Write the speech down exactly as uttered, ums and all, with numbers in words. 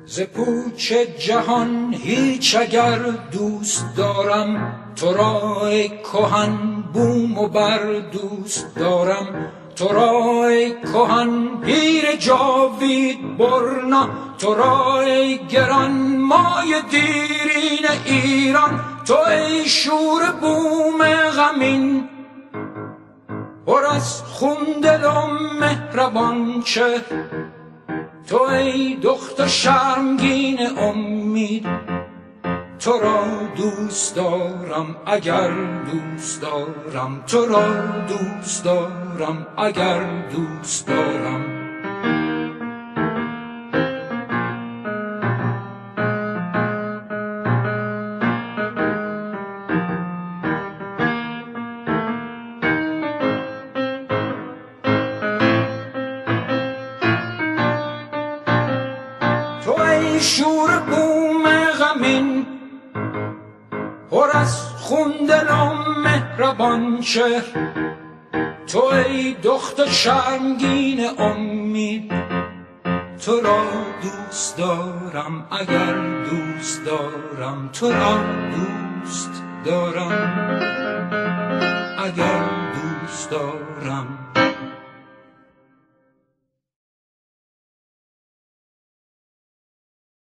ز پوچ جهان هیچ اگر دوست دارم، تو را ای کهن بوم و بر دوست دارم. تو را ای کهن پیر جاوید برنا، تو را ای گران مای دیرین ایران. تو ای شور بوم غمین پر از خون دل و مهربان چهر، تو ای دختر شرمگین امید. تو را دوست دارم اگر دوست دارم، تو را دوست دارم اگر دوست دارم. تو ای شور بوم غمین پر از خون دل و مهربان چهر، تو ای دختر شرمگین امید. تو را دوست دارم اگر دوست دارم، تو را دوست دارم اگر دوست دارم.